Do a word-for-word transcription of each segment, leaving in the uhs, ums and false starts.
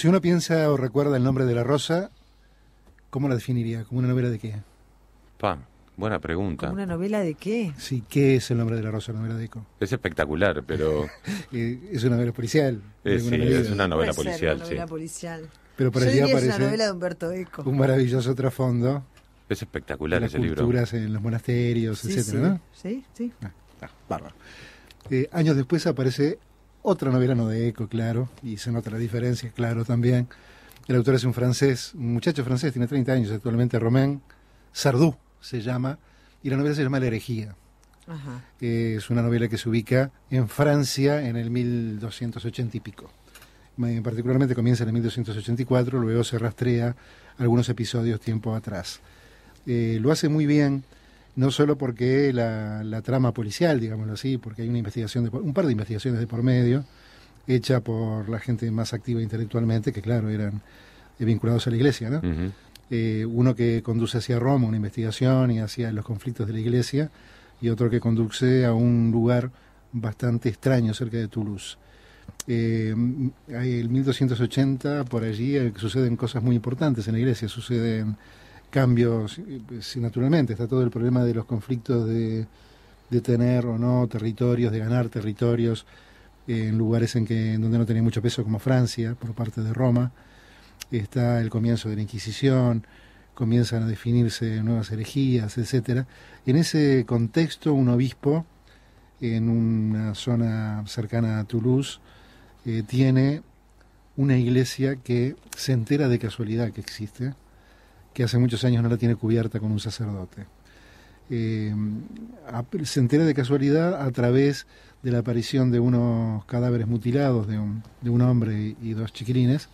Si uno piensa o recuerda El nombre de la rosa, ¿cómo la definiría? ¿Como una novela de qué? Pa, buena pregunta. ¿Como una novela de qué? Sí, ¿qué es El nombre de la rosa, la novela de Eco? Es espectacular, pero... eh, es una novela policial. Eh, sí, medida. es una novela Puede ser policial, una novela sí. policial. Pero por Yo allí diría que aparece es una novela de Humberto Eco. un maravilloso trasfondo Es de espectacular las ese libro. culturas en los monasterios, Sí, etcétera, sí. ¿no? Sí, sí. Ah, ah, bárbaro. Eh, años después aparece otra novela, no de Eco, claro, y se nota la diferencia, claro, también. El autor es un francés, un muchacho francés, tiene treinta años actualmente, Romain Sardou se llama, y la novela se llama La herejía. Ajá. Eh, es una novela que se ubica en Francia en el mil doscientos ochenta y pico. Eh, particularmente comienza en el mil doscientos ochenta y cuatro, luego se rastrea algunos episodios tiempo atrás. Eh, lo hace muy bien, no solo porque la, la trama policial, digámoslo así, porque hay una investigación de por, un par de investigaciones de por medio, hecha por la gente más activa intelectualmente, que claro, eran eh, vinculados a la iglesia, ¿no? Uh-huh. Eh, uno que conduce hacia Roma una investigación y hacia los conflictos de la iglesia, y otro que conduce a un lugar bastante extraño cerca de Toulouse. Eh, el mil doscientos ochenta, por allí, eh, suceden cosas muy importantes en la iglesia, suceden cambios, sí, naturalmente, está todo el problema de los conflictos de, de tener o no territorios, de ganar territorios eh, en lugares en que en donde no tenía mucho peso, como Francia, por parte de Roma. Está el comienzo de la Inquisición, comienzan a definirse nuevas herejías, etcétera. En ese contexto, un obispo en una zona cercana a Toulouse eh, tiene una iglesia que se entera de casualidad que existe, que hace muchos años no la tiene cubierta con un sacerdote. Eh, a, se entera de casualidad a través de la aparición de unos cadáveres mutilados de un, de un hombre y dos chiquilines,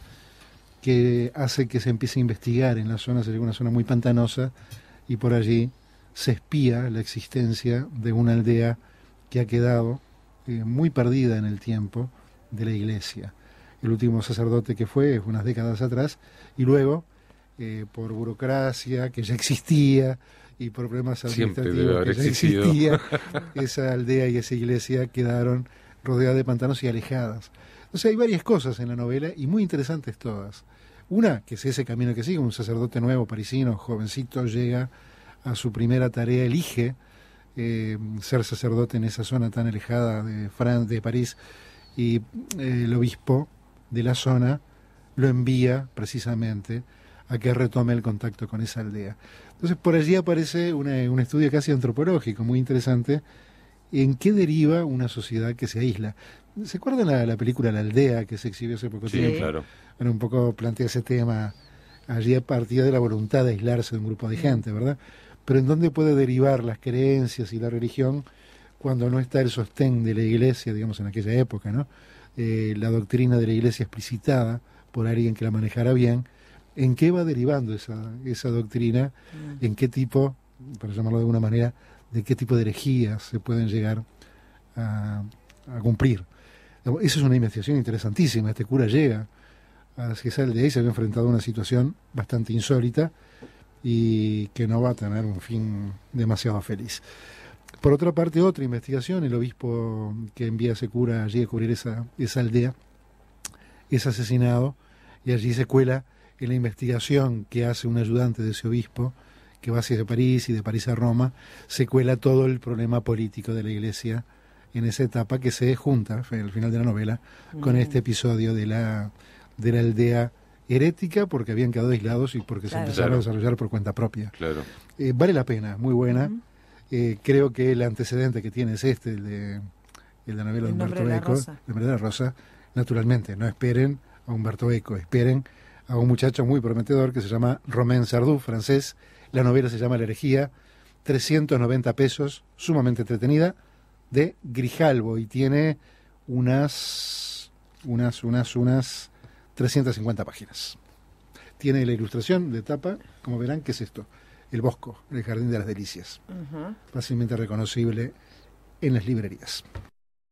que hace que se empiece a investigar en la zona, sería una zona muy pantanosa, y por allí se espía la existencia de una aldea que ha quedado eh, muy perdida en el tiempo de la iglesia. El último sacerdote que fue unas décadas atrás, y luego, eh, por burocracia que ya existía y por problemas administrativos que ya existido. existía, esa aldea y esa iglesia quedaron rodeadas de pantanos y alejadas. O sea, hay varias cosas en la novela y muy interesantes todas. Una, que es ese camino que sigue, un sacerdote nuevo, parisino, jovencito, llega a su primera tarea, elige eh, ser sacerdote en esa zona tan alejada de, Fran de París, y eh, el obispo de la zona lo envía precisamente a que retome el contacto con esa aldea. Entonces, por allí aparece una, un estudio casi antropológico muy interesante en qué deriva una sociedad que se aísla. ¿Se acuerdan la, la película La Aldea que se exhibió hace poco Sí, tiempo? claro. Bueno, un poco plantea ese tema allí a partir de la voluntad de aislarse de un grupo de gente, ¿verdad? Pero ¿en dónde puede derivar las creencias y la religión cuando no está el sostén de la iglesia, digamos, en aquella época, ¿no? Eh, la doctrina de la iglesia explicitada por alguien que la manejara bien. ¿En qué va derivando esa, esa doctrina? Mm. ¿En qué tipo, para llamarlo de alguna manera, de qué tipo de herejías se pueden llegar a, a cumplir? Eso es una investigación interesantísima. Este cura llega hacia esa aldea y se había enfrentado a una situación bastante insólita y que no va a tener un fin demasiado feliz. Por otra parte, otra investigación, el obispo que envía a ese cura allí a cubrir esa, esa aldea es asesinado, y allí se cuela en la investigación que hace un ayudante de ese obispo, que va hacia París y de París a Roma, se cuela todo el problema político de la iglesia en esa etapa que se junta, al final de la novela, uh-huh. con este episodio de la, de la aldea herética, porque habían quedado aislados y porque claro. se empezaron claro. a desarrollar por cuenta propia. Claro. Eh, vale la pena, muy buena. Uh-huh. Eh, creo que el antecedente que tiene es este, el de, el de la novela de Humberto Eco, El nombre de la rosa. Naturalmente, no esperen a Humberto Eco, esperen a un muchacho muy prometedor que se llama Romain Sardou, francés. La novela se llama La herejía, trescientos noventa pesos, sumamente entretenida, de Grijalbo, y tiene unas, unas, unas, unas trescientas cincuenta páginas. Tiene la ilustración de tapa, como verán, ¿qué es esto? El Bosco, el Jardín de las Delicias. Uh-huh. Fácilmente reconocible en las librerías.